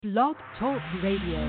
Blog Talk Radio.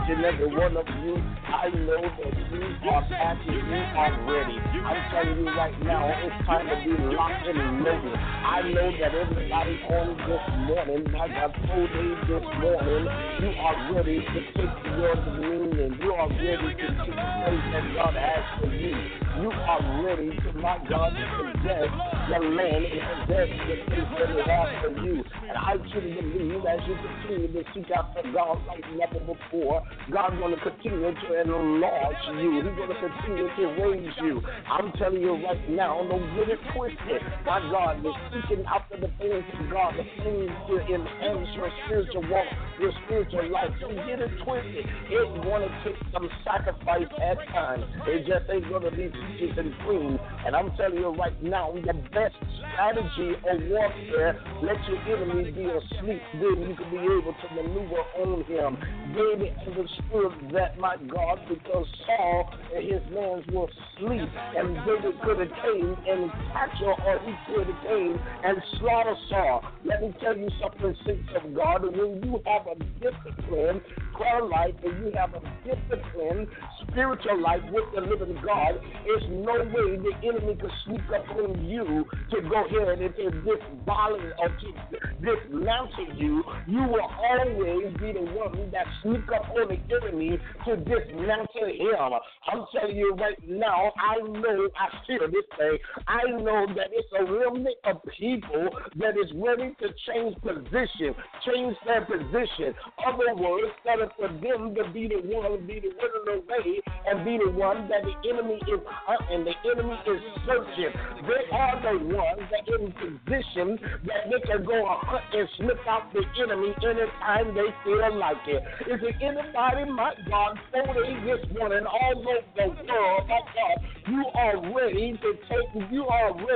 each and every one of you. I know that you are active, you are ready. I'm telling you right now, it's time to be locked and loaded. I know that everybody on this morning, like I told you this morning, you are ready to take your dominion. You are ready to take the place that God has for you. You are ready to, my God, to possess the land and possess the place that He has for you. And I truly believe as you continue to seek after God like never before, God's going to continue to enlarge you. He's going to continue to raise you. I'm telling you right now, don't get it twisted. My God, you're seeking after the things of God, the things to enhance your spiritual walk, your spiritual life. Don't get it twisted. It's going to take some sacrifice at times. It just ain't going to be peaches and cream. And I'm telling you right now, the best strategy of warfare, let your enemy be asleep. Then you can be able to maneuver on him. David understood that, my God, because Saul and his men were asleep, and David could have came and capture, or he could have came and slaughter Saul. Let me tell you something, saints of God. When you have a disciplined prayer life and you have a disciplined spiritual life with the living God, there's no way the enemy can sneak up on you to go ahead and to disvolve or to dismantle you. You will always be the one that sneak up on the enemy to dismantle him. I'm telling you right now, I know, I feel this thing. I know that it's a remnant of people that is ready to change position, change their position. Other words, that is for them to be the one, be the winner away, and be the one that the enemy is hunting, the enemy is searching. They are the ones that in position that they can go hunt and slip out the enemy anytime they feel like it. Is there anybody, my God, 4 days this morning, all over the world, my God, you are ready to take your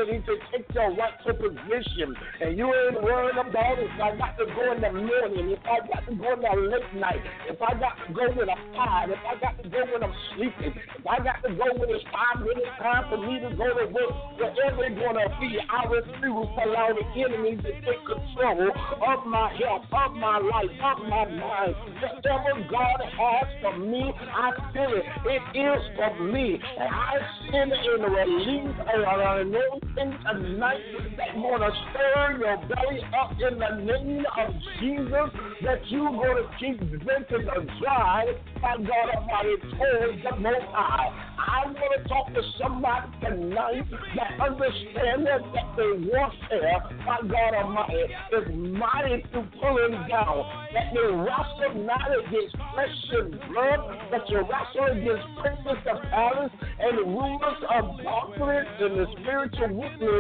rightful position, and you ain't worried about if I got to go in the morning, if I got to go in the late night, if I got to go when I'm tired, if I got to go when I'm sleeping, if I got to go when it's 5 minutes time for me to go to work, whatever it's going to be, I refuse to allow the enemy to take control of my health, of my life, of my mind. Whatever God has for me, I feel it. It is for me. And I send in a release or an anointing tonight that's going to stir your belly up in the name of Jesus, that you're going to keep venting a drive, by God Almighty, towards the Most High. I want to talk to somebody tonight that understands that the warfare, by God Almighty, is mighty to pulling down. That they wrestle not against flesh and blood, but you wrestle against principalities and rulers of darkness and the spiritual wickedness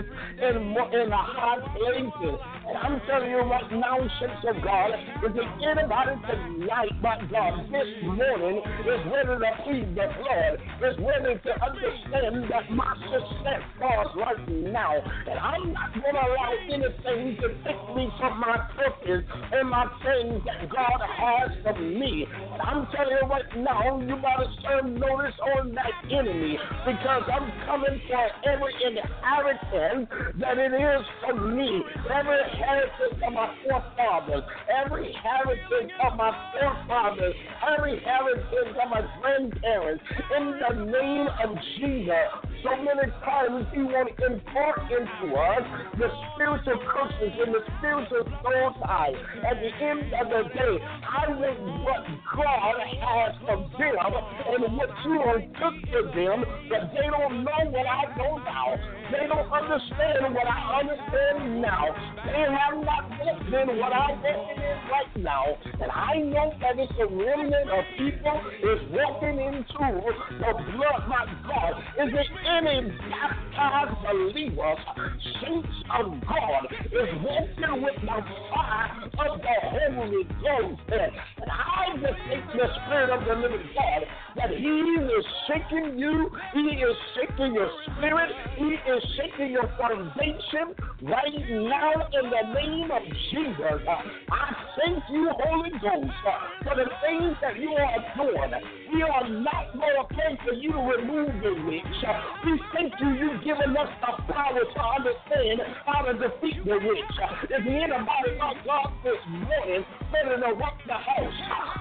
in the high places. And I'm telling you right now, saints of God, is there anybody tonight, my God, this morning is ready to plead the blood, is ready to understand that my success starts right now, and I'm not going to allow anything to take me from my purpose and my things that God has for me. And I'm telling you right now, you better serve notice on that enemy, because I'm coming for every inheritance that it is for me, every inheritance of my forefathers, every inheritance of my forefathers, every inheritance of my grandparents, in the name of Jesus. So many times He want to impart into us the spiritual curses and the spiritual soul ties. At the end of the day, I want what God has for them and what you have took for them, but they don't know what I know now. They don't understand what I understand now. They have not walked in what I'm walking in right now. And I know that it's a remnant of people is walking into the blood, my God. Is there any baptized believers, saints of God, is walking with the fire of the Holy Ghost? And I just think the Spirit of the living God, that He is shaking you, He is shaking your spirit, He is shaking your foundation right now in the name of Jesus. I thank you, Holy Ghost, for the things that you are doing. We are not going to pray for you to remove the witch. We thank you, you've given us the power to understand how to defeat the witch. Is there anybody, my God, this morning ready to rock the house?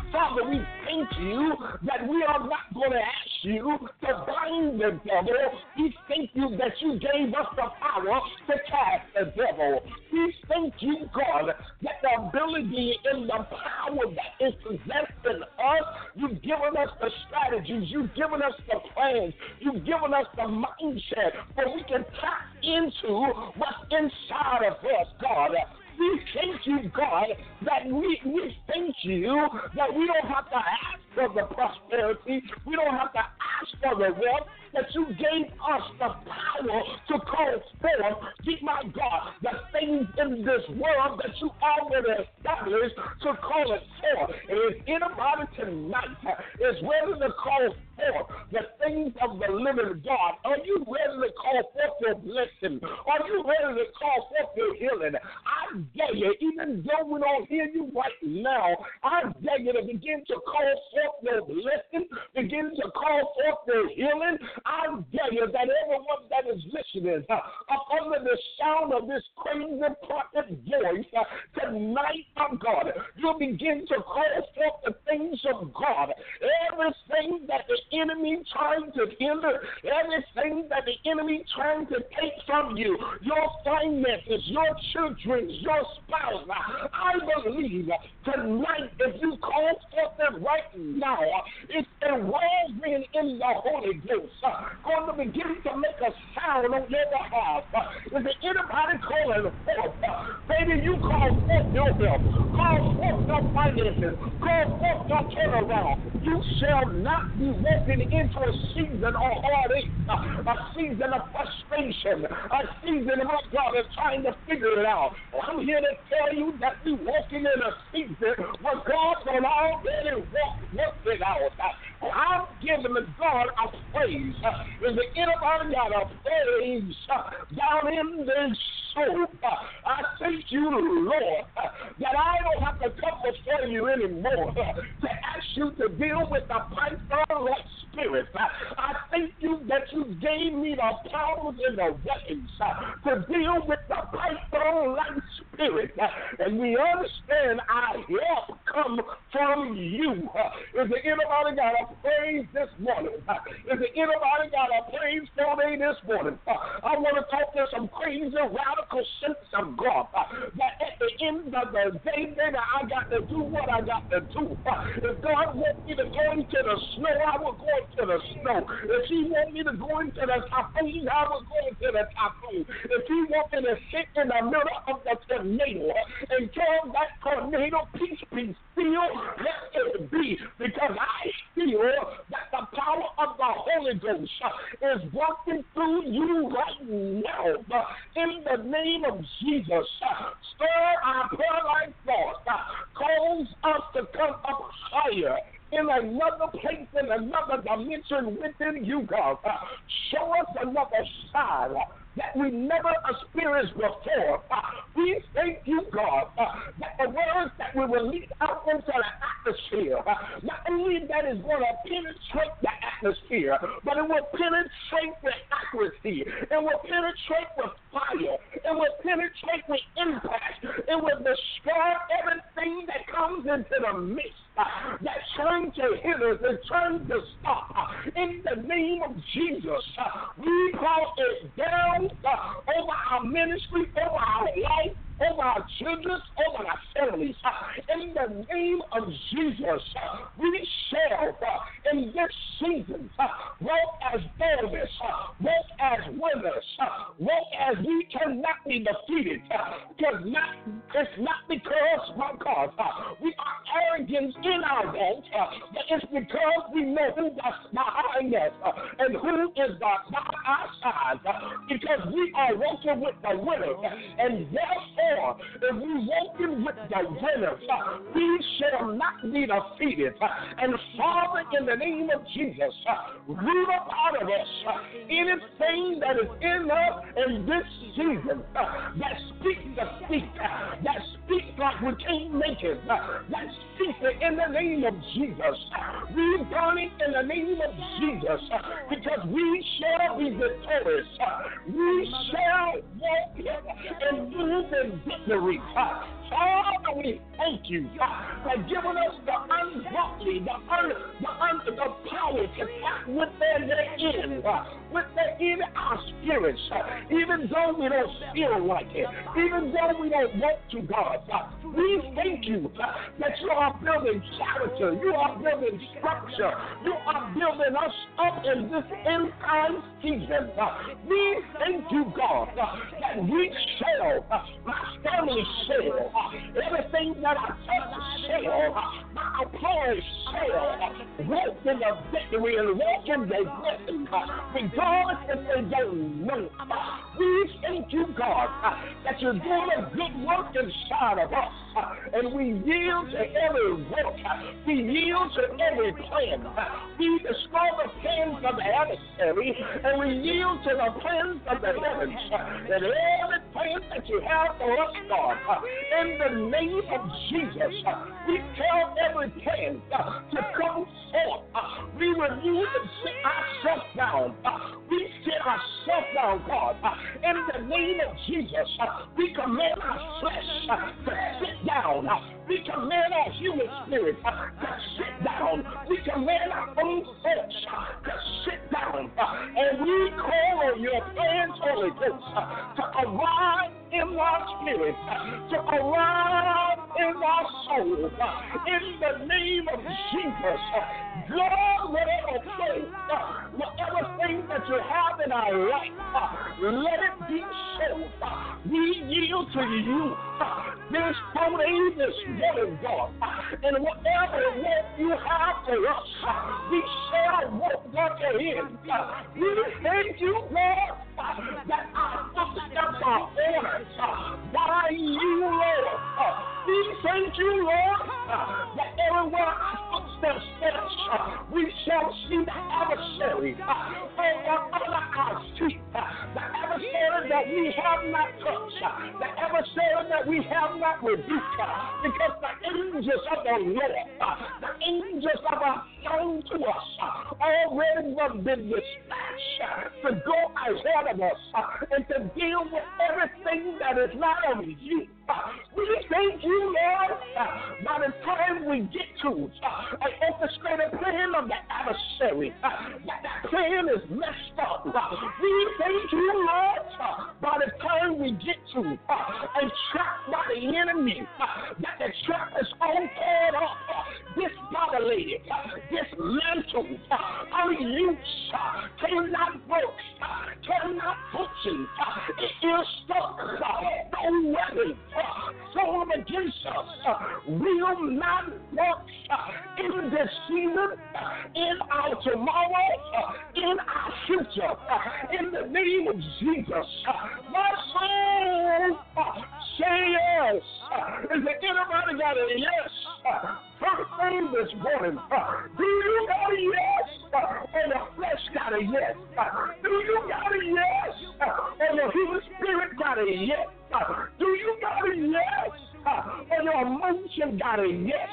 Father, we thank you that we are not going to ask you to bind the devil. We thank you that you gave us the power to cast the devil. We thank you, God, that the ability and the power that is possessed in us, you've given us the strategies, you've given us the plans, you've given us the mindset where we can tap into what's inside of us, God. We thank you, God, that we thank you that we don't have to ask for the prosperity. We don't have to ask for the wealth, that you gave us the power to call forth, my God, the things in this world that you already established to call it forth. And if anybody tonight is ready to call forth the things of the living God, are you ready to call forth your blessing? Are you ready to call forth your healing? I dare you, even though we don't hear you right now, I dare you to begin to call forth your blessing, begin to call forth your healing. I dare you that everyone that is listening up under the sound of this crazy prophet voice tonight, oh God, you'll begin to call forth the things of God. Everything that the enemy trying to hinder, everything that the enemy trying to take from you, your finances, your children, your spouse, I believe tonight if you call forth it right now, it's a whirlwind in the Holy Ghost going to begin to make a sound on your behalf. Is there anybody calling forth? Baby, you call forth your help. Call forth your finances. Call forth your turnaround. You shall not be walking into a season of heartache, a season of frustration, a season of, God, of trying to figure it out. I'm here to tell you that we're walking in a season where God will already work it out. I'm giving the God a praise. Is there anybody got a praise down in this soul? I thank you, Lord, that I don't have to come before you anymore to ask you to deal with the python-like spirit. I thank you that you gave me the powers and the weapons to deal with the python-like spirit. And we understand our help come from you. Is there anybody got a praise this morning? Is there anybody got a praise for me this morning? I want to talk to some crazy, radical saints of God. That at the end of the day, baby, I got to do what I got to do. If God wants me to go into the snow, I will go into the snow. If He wants me to go into the typhoon, I will go into the typhoon. If He wants me to sit in the middle of the tornado and tell that tornado, peace, be still, let it be, because I feel that the power of the Holy Ghost is working through you right now. In the name of Jesus, stir our prayer life forth. Cause us to come up higher in another place, in another dimension within you, God. Show us another side that we never experienced before. We thank you, God, that the words that we release out into the atmosphere, not only that is going to penetrate the atmosphere, but it will penetrate with accuracy, it will penetrate with fire, it will penetrate with impact, it will destroy everything that comes into the midst that's trying to hinder us and trying to stop. In the name of Jesus, we call it down over our ministry, over our life, over our children, over our families. In the name of Jesus, we shall, in this season, walk as boldness, walk as winners, walk as we cannot be defeated. Because it's not because, my God, we are arrogant in our walk, but it's because we know who is behind us and who is by our side. Because we are walking with the winners, and therefore, if we walking with the winners, we shall not be defeated. And Father, in the name of Jesus, root up out of us anything that is in us in this season that speaks defeat, that speaks like we can't make it, that speaks it in the name of Jesus. We burn it in the name of Jesus, because we shall be victorious. We shall walk and move in victory. Father, we thank you for giving us the ungodly, the power to act within their end, within our spirits, even though we don't feel like it, even though we don't want to, God. We thank you that you are building character, you are building structure, you are building us up in this end time season. We thank you, God, that we shall, my family shall, everything that I touch shall, my employees shall, walk in the victory and walk in the blessing, regardless if they don't know. We thank you, God, that you're doing a good work inside of us, and we yield to every work, we yield to every plan, we destroy the plans of the adversary, and we yield to the plans of the heavens, that every plan that you have for us, God, in the name of Jesus, we tell every plan to come forth. We remove and sit ourselves down. We sit ourselves down, God. In the name of Jesus, we command our flesh to sit down. We command our human spirit to sit down. We command our own flesh to sit down. And we call on your plans, Holy Ghost, to arrive in our spirit, to arrive in our soul. In the name of Jesus, God, whatever thing that you have in our life, let it be so. We yield to you this morning, God, and whatever you have for us, we shall walk in. We thank you, God, that our footsteps are ordered by you, Lord. We thank you, Lord, that everywhere our footsteps touch, we shall see the adversary under our feet, the adversary that we have not touched, the adversary that we have not rebuked, because the angels of the Lord, the angels of our known to us, already have been dispatched to go ahead of us and to deal with everything that is not of you. We thank you, Lord, by the time we get to an orchestrated plan of the adversary, that plan is messed up. We thank you, Lord, by the time we get to a trap by the enemy, that the trap is all torn up, dismantling, dismantled, unused, cannot work, cannot function, it is stuck, no weapon formed against us will not work in this season, in our tomorrow, in our future, in the name of Jesus. My soul say yes. Is there anybody got a yes? First thing this morning, do you got a yes? Or the flesh got a yes? Do you got a yes? Or the human spirit got a yes? Do you got a yes? Or your emotion got a yes?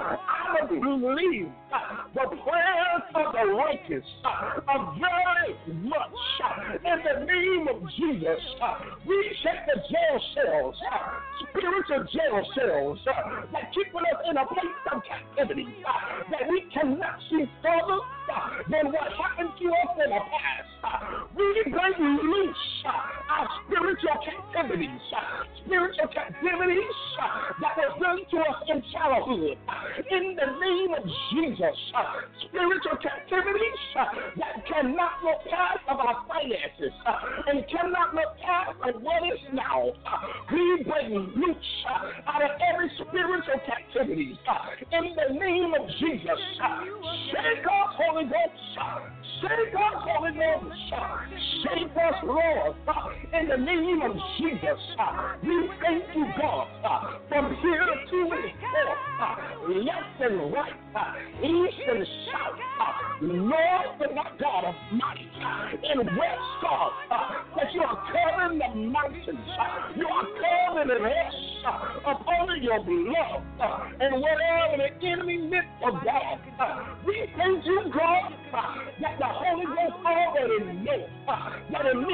I believe the prayers of the righteous are very much in the name of Jesus. We check the jail cells, spiritual jail cells that keep us in a place of captivity, that we cannot see further than what happened to us in the past. We bring loose our spiritual captivities that was done to us in childhood. In the name of Jesus, spiritual captivities that cannot look past of our finances and cannot look past of what is now. We bring loose out of every spiritual captivity. In the name of Jesus, shake us, Holy Ghost. Shake us, Holy Ghost. Shake us, Lord. In the name of Jesus, we thank you, God, from here to and left and right, east and south, north and God of might, and west, God, that you are covering the mountains, you are covering the rest upon your blood, and whatever the enemy meant for bad, we thank you, God, that the Holy Ghost already knows that it meant for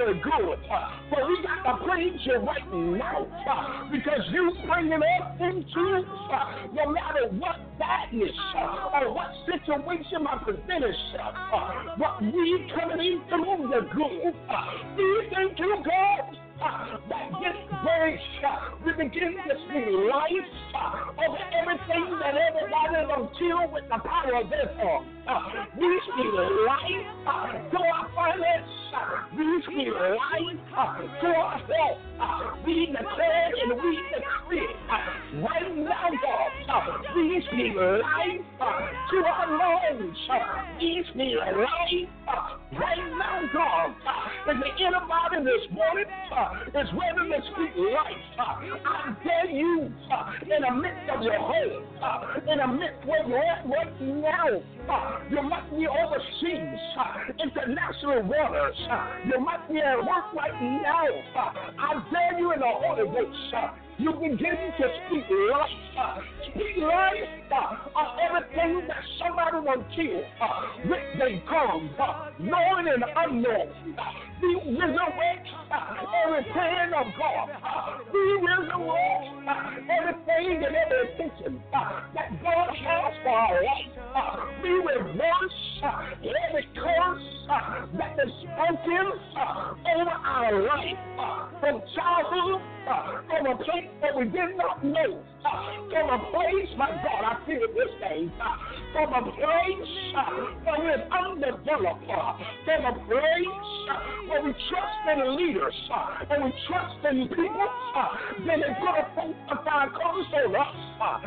very good. But we got to praise you right now because you bringing us into no matter what that is or what situation my present is, what we coming into the good. We thank you, God. That this very we begin to speak life over everything that everybody don't deal with the power of this on. We speak life to our finance. We speak life to our health. We declare and we decree right now, God. We speak life to our lungs. We speak life right now, God. Is there anybody this morning is ready to speak life? I dare you in the midst of your home, in the midst where you're at right now. You might be overseas, international waters. You might be at work right now. I dare you in the Holy Ghost. You begin to speak life. Speak life on everything that somebody will kill. With they come, knowing and unknown. We resurrect every plan of God. We resurrect everything and every intention that God has for our life. We reverse every curse that is spoken over our life from childhood, from a place that we did not know, from a place, my God, I feel this day, from a place that is undeveloped, from a place where we trust in leaders and we trust in people, then it's going to sanctify comes on us.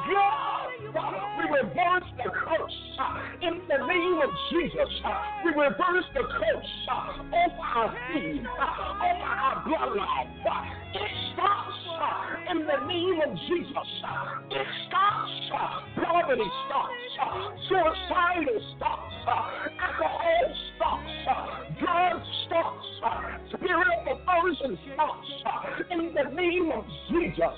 God, we reverse the curse in the name of Jesus. We reverse the curse over our seed, over our bloodline. It stops in the name of Jesus. It stops. Poverty stops. Suicidal stops. Alcohol stops. Drugs stops. Spirit of aversion stops. In the name of Jesus.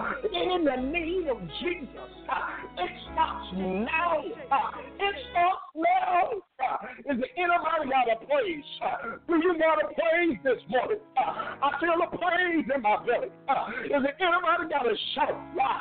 In the name of Jesus. It stops now. It stops now. Is there anybody got a praise? Do you got a praise this morning? I feel a praise in my belly. Is there anybody got a shout?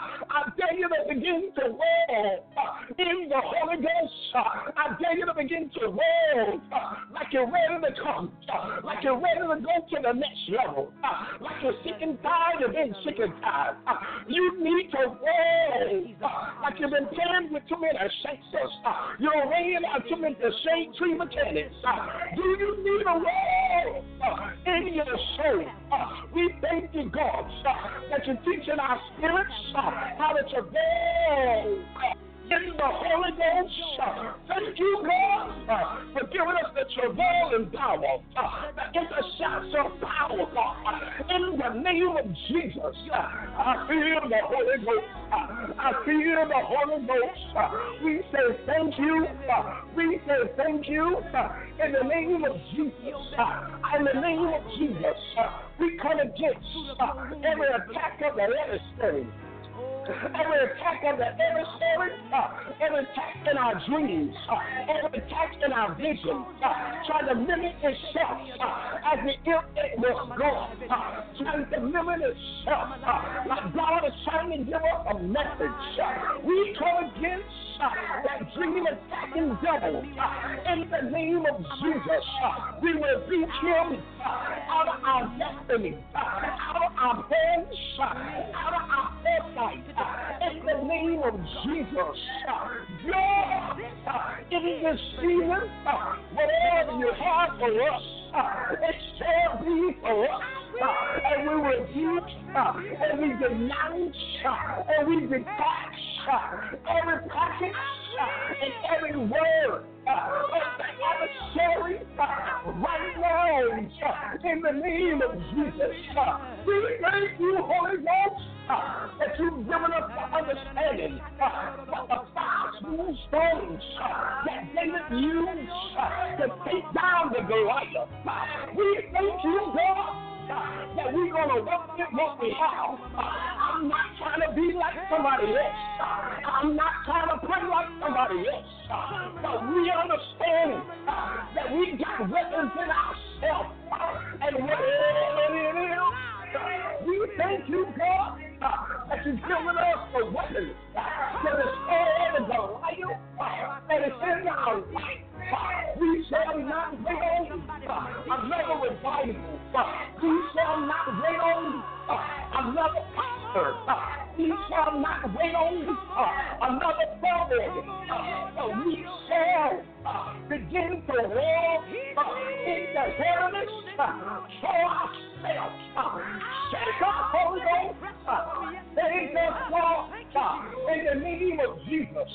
I dare you to begin to wail in the Holy Ghost. I dare you to begin to wail like you're ready to come, like you're ready to go to the next level, like you're sick and tired of being sick and tired. You need to wail like you've been playing with too many shakers. You're laying out too many shade tree mechanics. Do you need a wail in your soul? We thank you, God, that you're teaching our spirits how to travail in the Holy Ghost. Thank you, God, for giving us the travailing power, the intercessor power, God. In the name of Jesus, I feel the Holy Ghost. I feel the Holy Ghost. We say thank you. We say thank you. In the name of Jesus. In the name of Jesus, we come against every attack of the adversary. Every attack of the adversary, every attack in our dreams, every attack in our vision, trying to mimic itself as the if it was God, trying to mimic itself like God is trying to give us a message. We come against that dream attacking devil in the name of Jesus. We will beat him out of our destiny, out of our homes, out of our foresight. In the name of Jesus, God, in this season, whatever you have for us, it shall be for us. And we rebuke, and we denounce, and we detach every package and every word of the adversary right now in the name of Jesus. We thank you, Holy Ghost, that you've given us the understanding of the 5 smooth stones that David used to take down the Goliath. We thank you, God, that we're going to work with what we have. I'm not trying to be like somebody else. I'm not trying to pray like somebody else. But we understand that we got weapons in ourselves. And you, God, that you've given us the weapons to destroy every Goliath that is in our life. We shall not wait on another revival. We shall not wait on another pastor. We shall not wait on another prophet. We shall begin to walk in the heavens for ourselves. Shake our Holy Ghost. Take us, Lord, in the name of Jesus.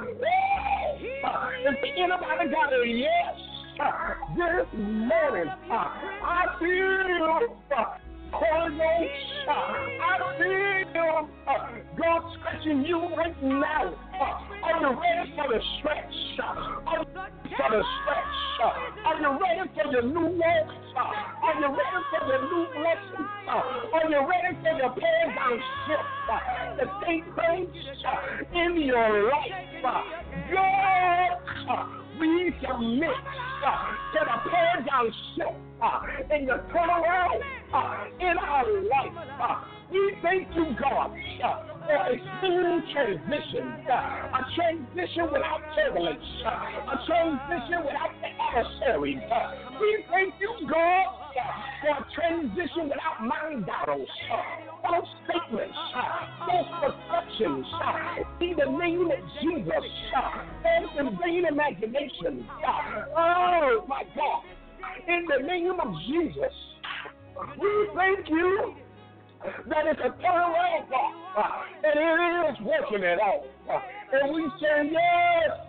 If anybody got a yes this morning, I feel Holy Ghost, I feel God stretching you right now. Are you ready for the stretch? Are you ready for the stretch? Are you ready for your new walk? Are you ready for your new blessing? Are you ready for your paradigm shift? The same things in your life. God, we submit to the paradigm shift in the turnaround in our life. We thank you, God, for a smooth transition, a transition without turbulence, a transition without the adversary. We thank you, God, for a transition without mind battles, false statements, false perceptions, in the name of Jesus, and vain imagination. Oh, my God, in the name of Jesus, we thank you that it's a turnaround, God, and it is working it out. And we say yes.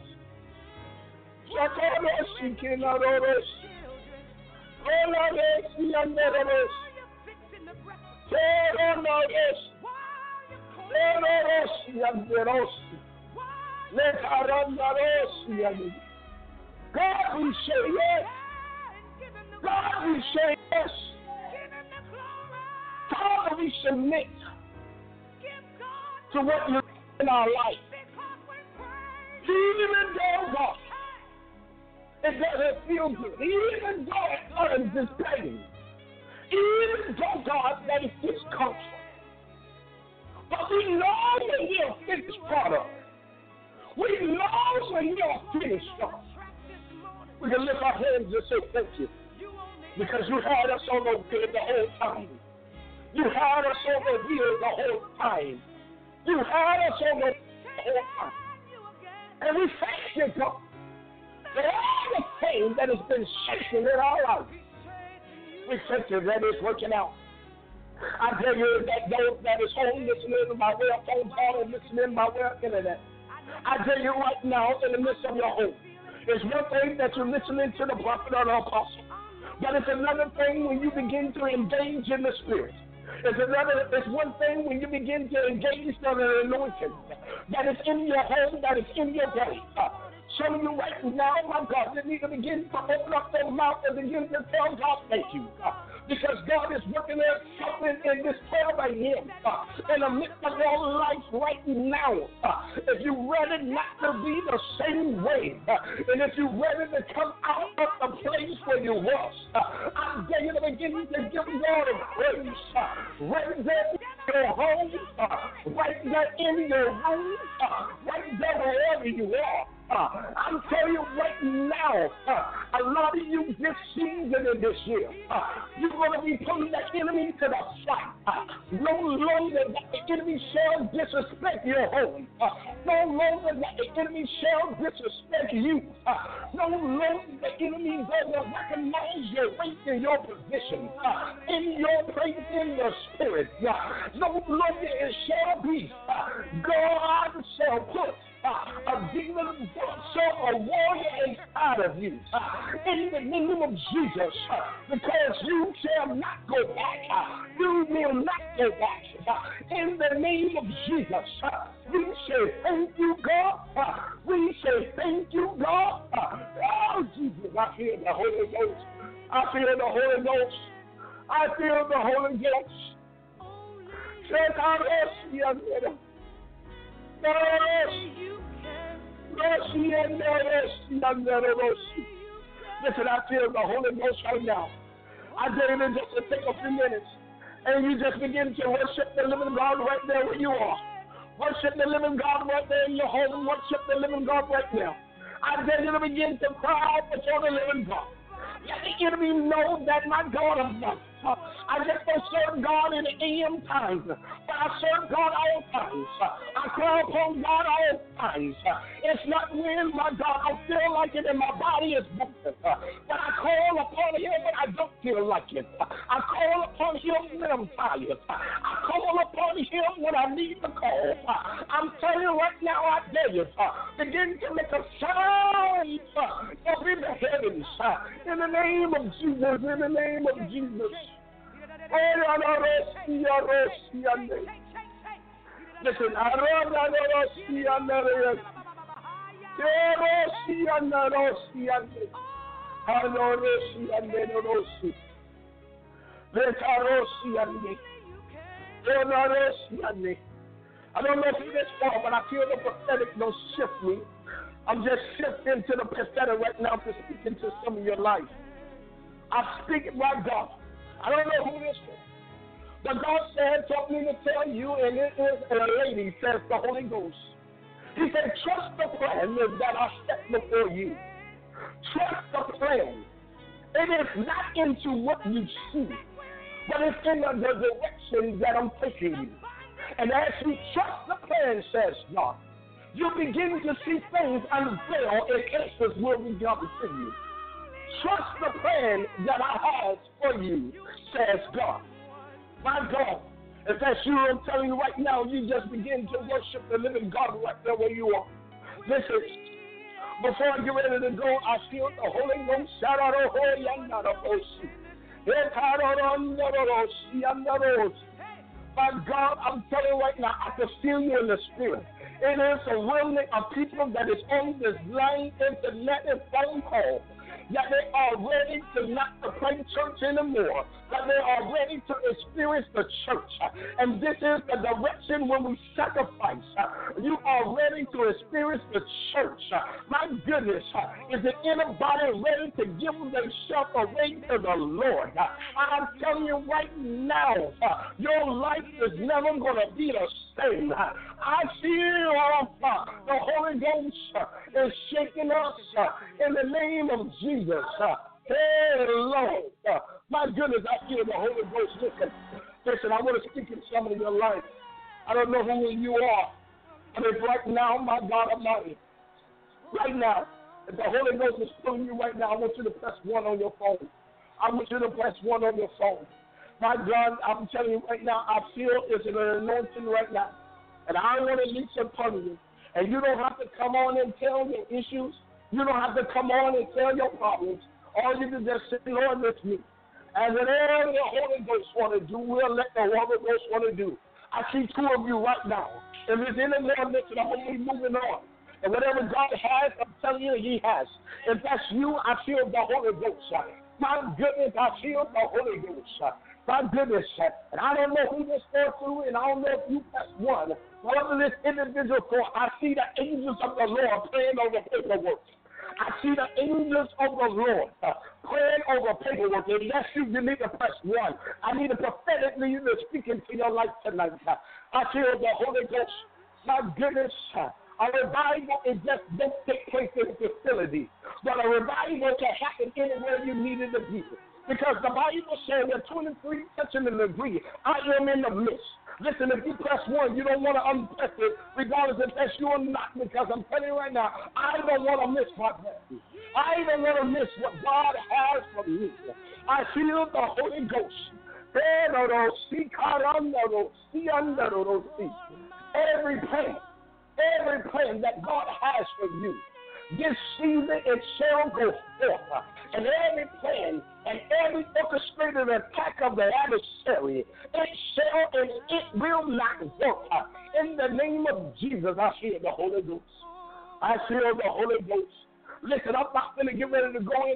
God, we say yes. God, we say yes. Father, we submit to what you're in our life. Even though, God, it doesn't feel good. Even though it earns this pain. Even though, God, that it's discomfort. But we know when you're a finished product. We know when you're a finished stuff. We can lift our hands and say thank you. Because you had us on the wheel the whole time. You had us on the wheel the whole time. You had us on the whole time. And we thank you, God, for everything that has been shaken in our life. We thank you that it's working out. I tell you that those that is home listening by way of phone call and listening by way of internet, I tell you right now, in the midst of your home, it's one thing that you're listening to the prophet or the apostle, but it's another thing when you begin to engage in the Spirit. It's one thing when you begin to engage in an anointing that is in your home, that is in your day. Some of you right now, my God, you need to begin to open up their mouth and begin to tell God thank you. Because God is working there something in this prayer right here, in the midst of your life right now. If you're ready not to be the same way, and if you're ready to come out of the place where you was, I dare you to begin to give God a praise. Right there in your home, right there in your room, right there wherever you are. I'm telling you right now, a lot of you this season in this year, you're going to be putting the enemy to the fight. No longer that the enemy shall disrespect your home. No longer that the enemy shall disrespect you. No longer the enemy doesn't recognize your weight and your position in your place in the spirit. No longer it shall be. God shall put a demon, so a warrior inside of you, in the name of Jesus, because you shall not go back. You will not go back. In the name of Jesus, we say thank you, God. We say thank you, God. Oh, Jesus, I feel the Holy Ghost. I feel the Holy Ghost. I feel the Holy Ghost. Check out us, Listen, I feel the Holy Ghost right now. I dare you just to take a few minutes And you just begin to worship the living God right there where you are. Worship the living God right there in your home. Worship the living God right there. I dare you to begin to cry out before the living God. Let the enemy know that my God is not. I just don't serve God in the AM times, but I serve God all times. I call upon God all times. It's not when, my God, I feel like it and my body is broken, but I call upon Him when I don't feel like it. I call upon Him when I'm tired. I call upon Him when I need the call. I'm telling you right now, I dare you, begin to make a sound up in the heavens, in the name of Jesus, in the name of Jesus. Listen, I don't know if you're this far, but I feel the prophetic don't shift me. I'm just shifting to the prophetic right now to speak into some of your life. I speak it right, God. I don't know who this is, but God said, told me to tell you, and it is a lady, says the Holy Ghost. He said, trust the plan that I set before you. Trust the plan. It is not into what you see, but it's in the direction that I'm taking you. And as you trust the plan, says God, you begin to see things unveil in cases where we got to see you. Trust the plan that I have for you, says God. My God, if that's you, I'm telling you right now, you just begin to worship the living God right there where you are. Listen, before I get ready to go, I feel the Holy Ghost. Shout out, my God, I'm telling you right now, I can feel you in the spirit. It is a willing of people that is on this line, internet, and phone call, that they are ready to not to play church anymore, that they are ready to experience the church. And this is the direction when we sacrifice. You are ready to experience the church. My goodness, is it anybody ready to give themselves away to the Lord? I'm telling you right now, your life is never going to be the same. I feel the Holy Ghost is shaking us in the name of Jesus. Hey, Lord. My goodness, I feel the Holy Ghost. Listen, I want to speak in some of your life. I don't know who you are, but if right now, my God Almighty, right now, if the Holy Ghost is pulling you right now, I want you to press 1 on your phone. I want you to press 1 on your phone. My God, I'm telling you right now, I feel it's an anointing right now. And I want to reach upon you. And you don't have to come on and tell your issues. You don't have to come on and tell your problems. All you can just say, Lord, with me. And whatever the Holy Ghost want to do, we'll let the Holy Ghost want to do. I see 2 of you right now. If it's in the Lord, listen, I'm going to be moving on. And whatever God has, I'm telling you, He has. If that's you, I feel the Holy Ghost. My goodness, I feel the Holy Ghost. My goodness, and I don't know who this goes through, and I don't know if you press 1. Whatever this individual for, I see the angels of the Lord praying over paperwork. I see the angels of the Lord praying over paperwork. And yes, you need to press 1. I need to prophetically speak into your life tonight. I feel the Holy Ghost. My goodness, a revival is just don't take place in a facility, but a revival can happen anywhere you need it to be. Because the Bible says that 23 touching and agree, I am in the midst. Listen, if you press 1, you don't want to unpress it, regardless if that's you or not, because I'm telling you right now, I don't want to miss my blessing. I don't want to miss what God has for me. I feel the Holy Ghost. Every plan that God has for you, this season it shall go forth. And every plan and every orchestrated attack of the adversary, it shall and it will not work. In the name of Jesus, I feel the Holy Ghost. I feel the Holy Ghost. Listen, I'm not going to get ready to go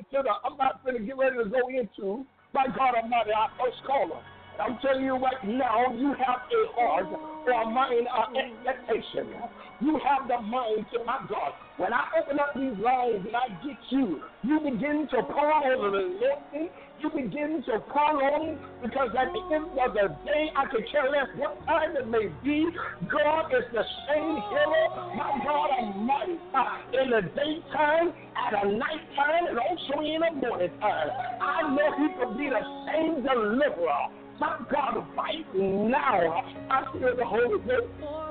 into, my God Almighty, our first caller. I'm telling you right now, you have a heart or a mind of expectation. You have the mind to, my God. When I open up these lines and I get you, you begin to pour over the anointing. You begin to call on him, because at the end of the day, I could care less what time it may be. God is the same healer, my God Almighty, in the daytime, at a nighttime, and also in the morning time. I know he could be the same deliverer. My God, right now, I feel the Holy Ghost.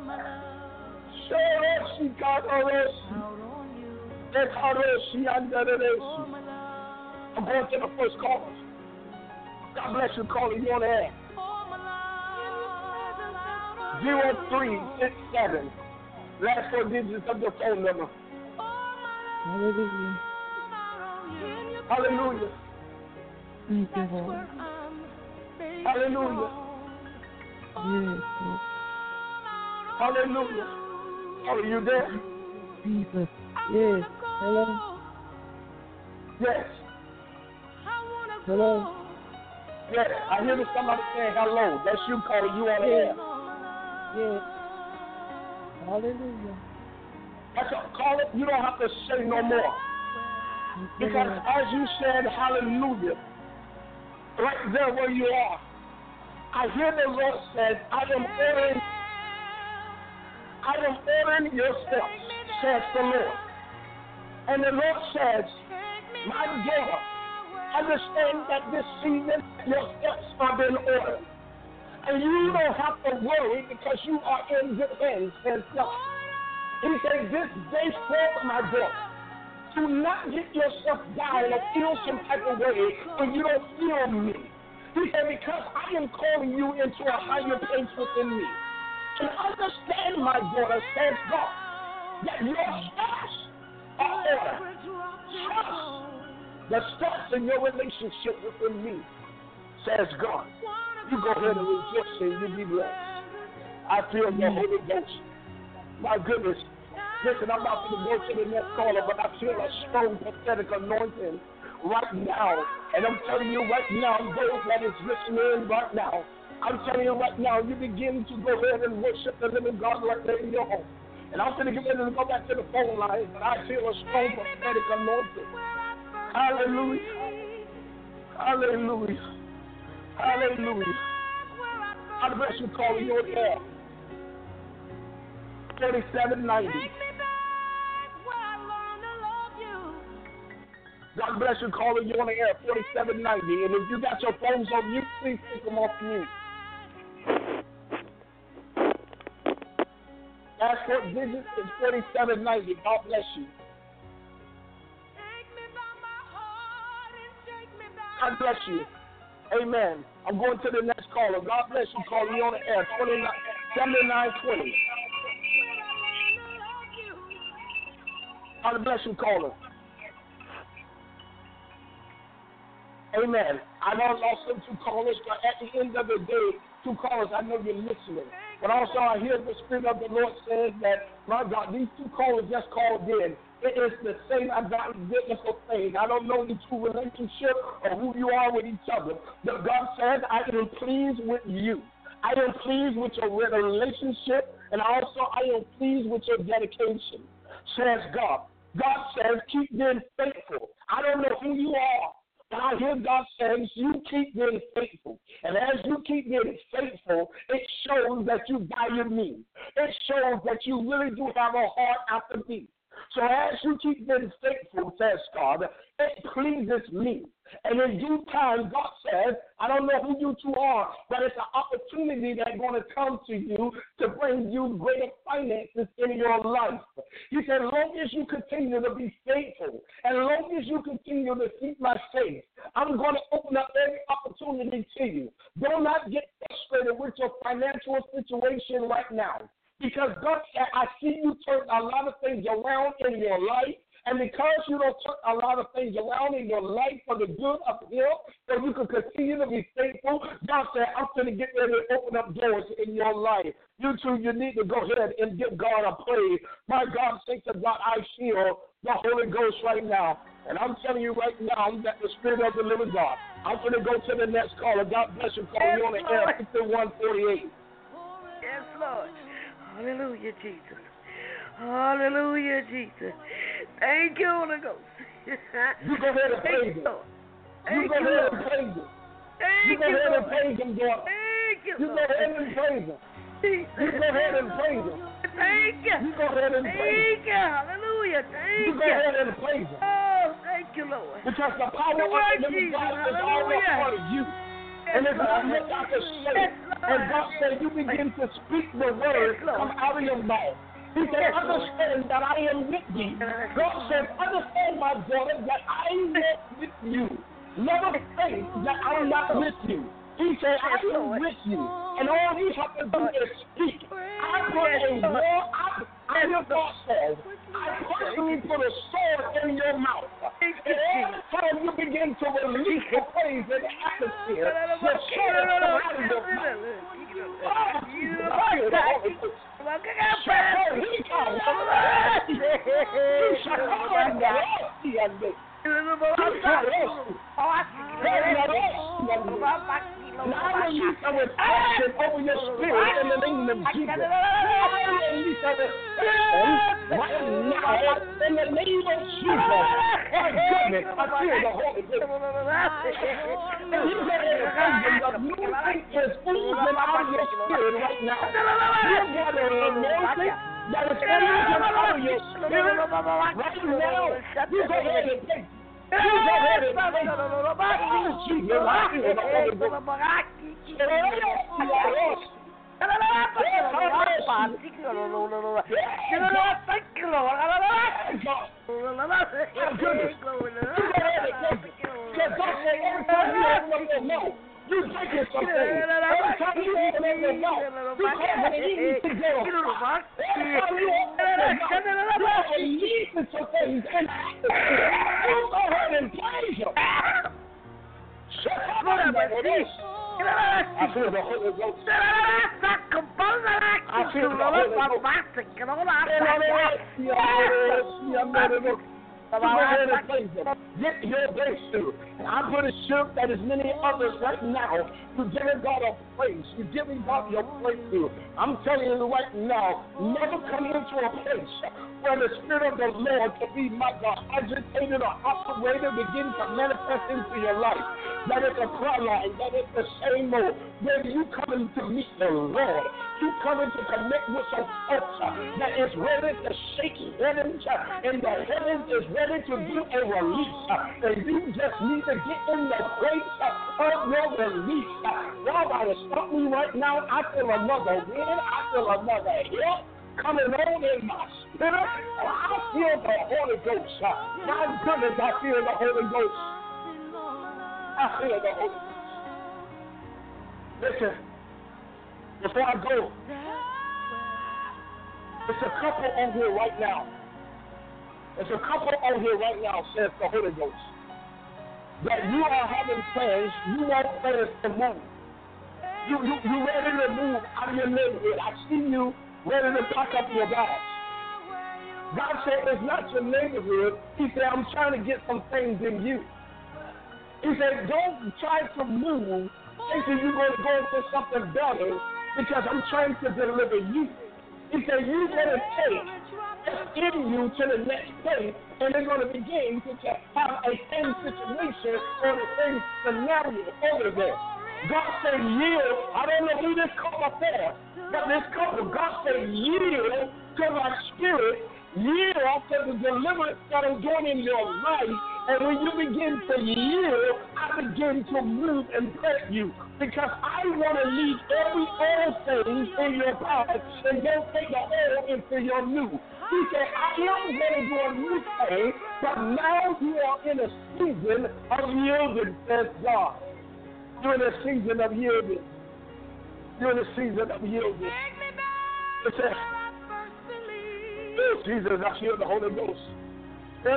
I'm going to the first call. God bless you, calling you on the air. 0367. Last 4 digits of your phone number. Hallelujah. Hallelujah. Thank you, Lord. Hallelujah. Yes, Lord. Hallelujah. Are you there? Jesus. Yes. Hello. Yes. Hello. Yes. I hear somebody saying hello. That's you calling you on the air. Yes. Hallelujah. That's a call it. You don't have to say no more. Because as you said hallelujah, right there where you are, I hear the Lord says, I am ordering your steps, says the Lord. And the Lord says, my daughter, understand that this season your steps are being ordered. And you don't have to worry because you are in good hands, says God. He said, this day forth, my daughter, do not get yourself down or feel some type of way when you don't feel me. He said, because I am calling you into a higher place within me. And understand, my daughter, says God, that your steps are ordered. Trust the steps in your relationship within me, says God. You go ahead and rejoice and you be blessed. I feel the Holy Ghost. My goodness. Listen, I'm about to go to the next caller, but I feel a strong prophetic anointing right now. And I'm telling you right now, those that is listening right now, I'm telling you right now, you begin to go ahead and worship the living God right there in your home. And I'm going to get ready to go back to the phone line, but I feel a strong prophetic anointing. Hallelujah. Hallelujah. Hallelujah. God bless you, calling your air. 3790. God bless you, calling you on the air, 4790. And if you got your phones on mute, please take them off mute. Last 4 digits is 4790. God bless you. God bless you. Amen. I'm going to the next caller. God bless you, calling you on the air, 7920. God bless you, caller. Amen. I know I lost some 2 callers, but at the end of the day, 2 callers, I know you're listening. But also I hear the Spirit of the Lord says that, my God, these 2 callers just called in. It is the same identical thing. I don't know the true relationship or who you are with each other. But God says, I am pleased with you. I am pleased with your relationship, and also I am pleased with your dedication, says God. God says, keep being faithful. I don't know who you are, but I hear God saying, you keep being faithful. And as you keep being faithful, it shows that you value me. It shows that you really do have a heart after me. So as you keep being faithful, says God, it pleases me. And in due time, God says, I don't know who you 2 are, but it's an opportunity that's going to come to you to bring you greater finances in your life. He said, as long as you continue to be faithful, and as long as you continue to seek my face, I'm going to open up every opportunity to you. Do not get frustrated with your financial situation right now. Because God said, I see you turn a lot of things around in your life. And because you don't turn a lot of things around in your life for the good of Him, so you can continue to be faithful, God said, I'm going to get ready to open up doors in your life. You too, you need to go ahead and give God a praise. My God, thanks to God, I feel the Holy Ghost right now. And I'm telling you right now that the Spirit of the living God. I'm going to go to the next caller. God bless you. Call you on the air, 5148. Yes, Lord. Hallelujah, Jesus. Hallelujah, Jesus. Thank you, Holy Ghost. You go ahead and praise Him. You go ahead and praise him. You go ahead and praise him, daughter. You go ahead and praise him. You go ahead and praise him. Thank you. You go ahead and praise him. Thank you. Hallelujah. Thank you. You go ahead and praise him. Oh, thank you, Lord. Because the power of the living God is all a part of you. And it's not much I can say. And God said, you begin to speak the word come out of your mouth. He said, understand that I am with thee. God said, understand, my daughter, that I am with you. Never think that I'm not with you. He said, I am with you. And all you have to do is speak. I put a war, I hear God says, I personally put a sword in your mouth. And every time you begin to release the praise in the atmosphere, the sword is out of your mouth. Now I release a rejection over your spirit in the name of Jesus. Now I release a rejection right now in the name of Jesus. My goodness, I feel the Holy Ghost. And you got the new thing is oozing out of your spirit right now. You got an anointing that is oozing out of your spirit right now. You go ahead and take it. You go ahead and take it. Oh, Jesus, I feel the Holy Ghost. You taking something. Every time you open up your mouth, you causing an easy to go. Every time you open up your mouth, you are releasing some things. And you go ahead and praise him. I feel the Holy Ghost. I feel the Holy Ghost. Get your breakthrough. I'm pretty sure that as many others right now, you're giving God a praise. You're giving God your breakthrough. I'm telling you right now, never come into a place where the Spirit of the Lord can be, my God, agitated or operated, begin to manifest into your life. That is a prayer line. That is the same mode. When you coming to meet the Lord, you coming to connect with some folks that is ready to shake heavens, and the heavens is ready to do a release. And you just need to get in the place of your release. Y'all gotta stop me right now. I feel another wind. I feel another help coming on in my spirit. I feel the Holy Ghost. My goodness, I feel the Holy Ghost. I feel the Holy Ghost. Listen, before I go, there's a couple on here right now. There's a couple on here right now, says the Holy Ghost, that you are having plans. You want plans to move. You ready to move out of your neighborhood. I see you ready to pack up your bags. God said it's not your neighborhood. He said, I'm trying to get some things in you. He said, don't try to move thinking you're going to go into something better because I'm trying to deliver you. He said, you're going to take what's in you to the next place, and they're going to begin to have a same situation or the same scenario over there. God said, yield. I don't know who this couple for, but this couple, God said, yield to my spirit, yield to the deliverance that I'm doing in your life. And when you begin to yield, I begin to move and press you. Because I want to leave every old thing in your past and don't take the old into your new. He said, I am going to do a new thing, but now you are in a season of yielding, says God. You're in a season of yielding. You're in a season of yielding. It says, oh, Jesus, I feel the Holy Ghost. And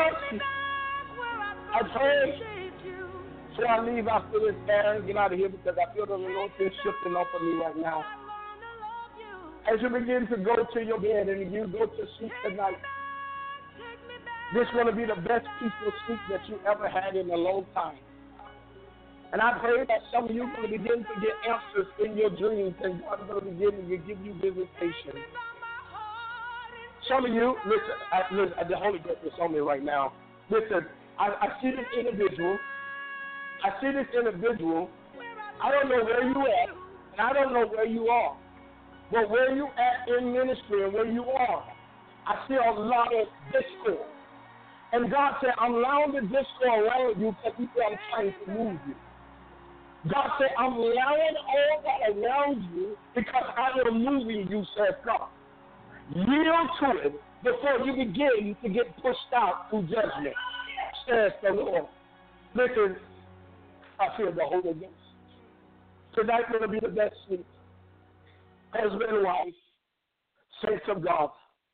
I pray, so I leave after this and get out of here because I feel the anointing shifting off of me right now. As you begin to go to your bed and you go to sleep tonight, this is going to be the best peaceful sleep that you ever had in a long time. And I pray that some of you are going to begin to get answers in your dreams and God is going to begin to give you visitation. Some of you, listen, the Holy Ghost is on me right now. Listen, I see this individual, I see this individual. I don't know where you at, and I don't know where you are. But where you at in ministry and where you are, I see a lot of discord. And God said, I'm allowing the discord around you because people are trying to move you. God said, I'm allowing all that around you because I am moving you, says God. Yield to it before you begin to get pushed out through judgment, says the Lord. Listen, I feel the Holy Ghost. Tonight's going to be the best sleep. Husband and wife, saints of God.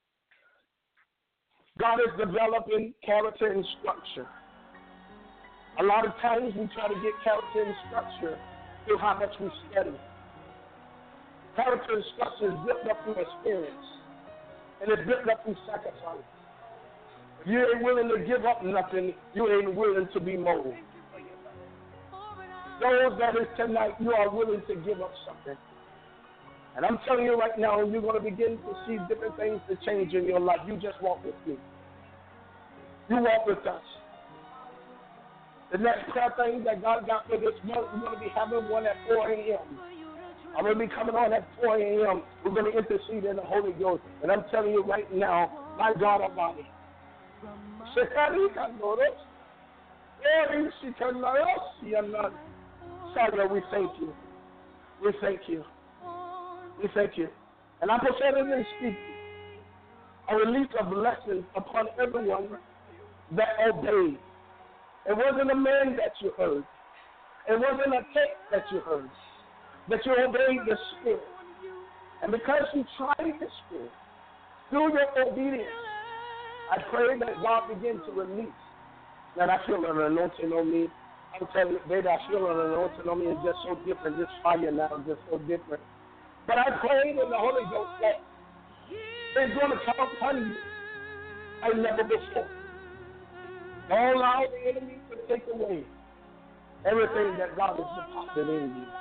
God is developing character and structure. A lot of times we try to get character and structure through how much we study. Character and structure is built up through experience, and it's built up through sacrifice. If you ain't willing to give up nothing, you ain't willing to be molded. Those that is tonight, you are willing to give up something. And I'm telling you right now, you're going to begin to see different things to change in your life. You just walk with me. You walk with us. The next prayer thing that God got for this month, we're going to be having one at 4 a.m. I'm going to be coming on at 4 a.m. We're going to intercede in the Holy Ghost. And I'm telling you right now, my God Almighty. Father, we thank you. We thank you. We thank you. And I prophetically speak a release of blessings upon everyone that obeyed. It wasn't a man that you heard. It wasn't a text that you heard. But you obeyed the Spirit. And because you tried the Spirit, through your obedience, I pray that God begin to release. That I feel an anointing on me. I'm telling you, baby, I feel an anointing on me. It's just so different. This fire now is just so different. But I prayed in the Holy Ghost that it's going to come upon you like never before. Don't allow the enemy to take away everything that God has deposited in you.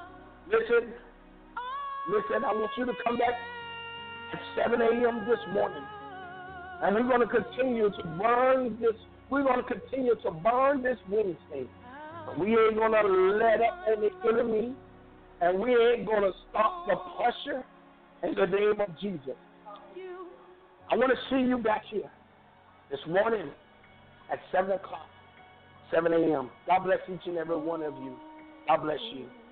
Listen, I want you to come back at 7 a.m. this morning. And we're going to continue to burn this. We're going to continue to burn this Wednesday. We ain't going to let up on the enemy. And we ain't going to stop the pressure in the name of Jesus. I want to see you back here this morning at 7 o'clock, 7 a.m. God bless each and every one of you. God bless you.